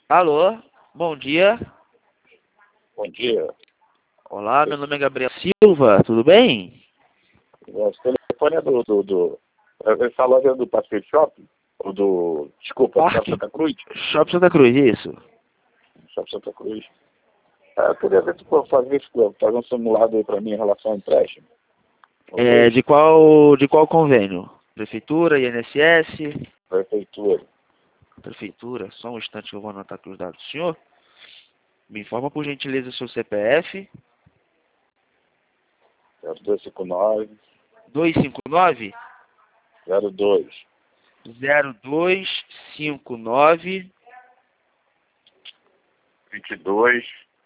Alô, bom dia. Bom dia. Olá, meu nome é Gabriel Silva, tudo bem? O telefone é essa loja é do Pacific Shopping? Ou do... Desculpa, do Shopping Parque Santa Cruz? Shopping Santa Cruz, isso. Shopping Santa Cruz. Eu queria ver se tu pode fazer um simulado aí pra mim em relação ao empréstimo. De qual convênio? Prefeitura, INSS? Prefeitura. Prefeitura, só um instante que eu vou anotar aqui os dados do senhor. Me informa por gentileza o seu CPF. 0259 259 02 0259 22